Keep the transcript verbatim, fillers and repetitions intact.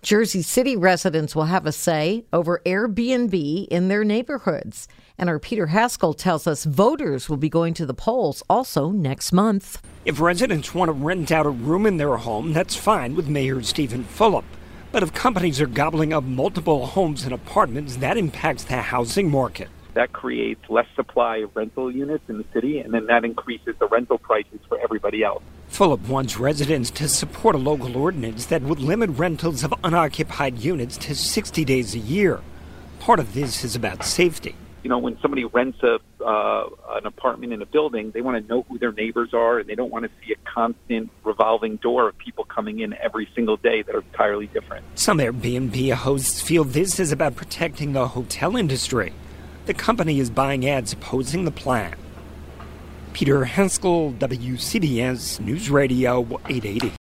Jersey City residents will have a say over Airbnb in their neighborhoods. And our Peter Haskell tells us voters will be going to the polls also next month. If residents want to rent out a room in their home, that's fine with Mayor Stephen Fulop. But if companies are gobbling up multiple homes and apartments, that impacts the housing market. That creates less supply of rental units in the city, and then that increases the rental prices for everybody else. Fulop wants residents to support a local ordinance that would limit rentals of unoccupied units to sixty days a year. Part of this is about safety. You know, when somebody rents a uh, an apartment in a building, they want to know who their neighbors are, and they don't want to see a constant revolving door of people coming in every single day that are entirely different. Some Airbnb hosts feel this is about protecting the hotel industry. The company is buying ads opposing the plan. Peter Haskell, W C B S News Radio eight eighty.